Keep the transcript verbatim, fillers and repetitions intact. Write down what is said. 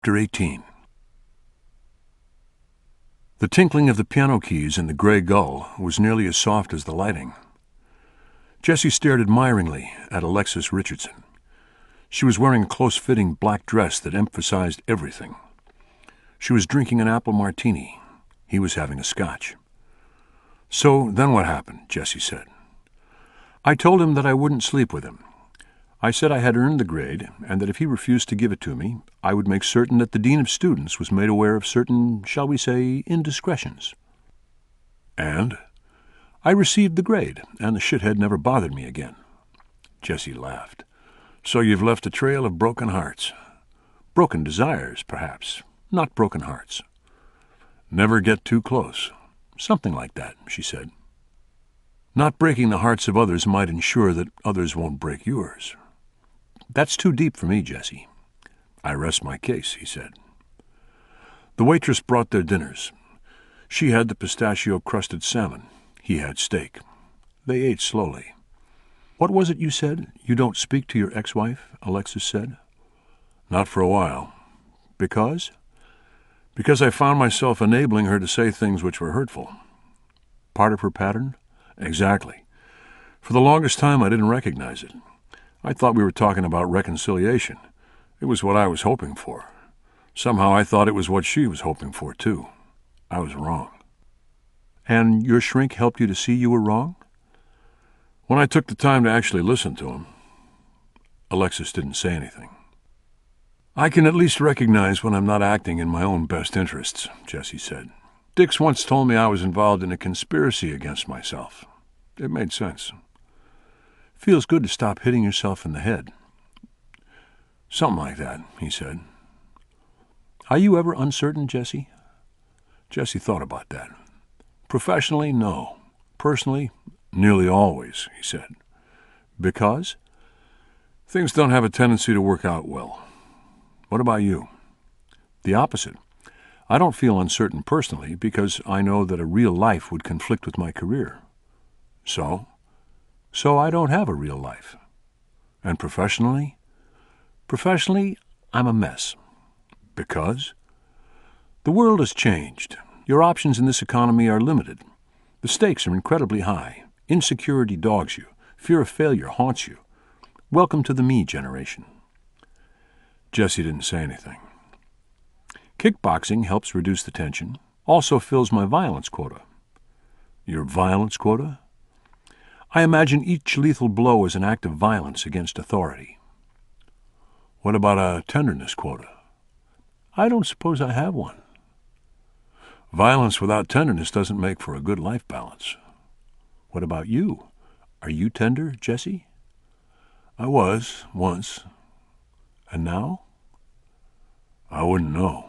Chapter eighteen. The tinkling of the piano keys in the Grey Gull was nearly as soft as the lighting. Jessie stared admiringly at Alexis Richardson. She was wearing a close-fitting black dress that emphasized everything. She was drinking an apple martini. He was having a scotch. "So then what happened?" Jessie said. "I told him that I wouldn't sleep with him. I said I had earned the grade, and that if he refused to give it to me, I would make certain that the dean of students was made aware of certain, shall we say, indiscretions. And I received the grade, and the shithead never bothered me again." Jessie laughed. "So you've left a trail of broken hearts. Broken desires, perhaps, not broken hearts. Never get too close. Something like that," she said. "Not breaking the hearts of others might ensure that others won't break yours." "That's too deep for me, Jessie." "I rest my case," he said. The waitress brought their dinners. She had the pistachio-crusted salmon. He had steak. They ate slowly. "What was it you said? You don't speak to your ex-wife?" Alexis said. "Not for a while." "Because?" "Because I found myself enabling her to say things which were hurtful." "Part of her pattern?" "Exactly. For the longest time I didn't recognize it. I thought we were talking about reconciliation. It was what I was hoping for. Somehow I thought it was what she was hoping for, too. I was wrong." "And your shrink helped you to see you were wrong?" "When I took the time to actually listen to him." Alexis didn't say anything. "I can at least recognize when I'm not acting in my own best interests," Jessie said. "Dix once told me I was involved in a conspiracy against myself. It made sense." "Feels good to stop hitting yourself in the head." "Something like that," he said. "Are you ever uncertain, Jessie?" Jessie thought about that. "Professionally, no. Personally, nearly always," he said. "Because?" "Things don't have a tendency to work out well." "What about you?" "The opposite. I don't feel uncertain personally because I know that a real life would conflict with my career." "So?" "So I don't have a real life." "And professionally?" "Professionally, I'm a mess." "Because?" "The world has changed. Your options in this economy are limited. The stakes are incredibly high. Insecurity dogs you. Fear of failure haunts you. Welcome to the me generation." Jessie didn't say anything. "Kickboxing helps reduce the tension. Also fills my violence quota." "Your violence quota?" "I imagine each lethal blow as an act of violence against authority." "What about a tenderness quota?" "I don't suppose I have one." "Violence without tenderness doesn't make for a good life balance." "What about you? Are you tender, Jessie?" "I was, once." "And now?" "I wouldn't know."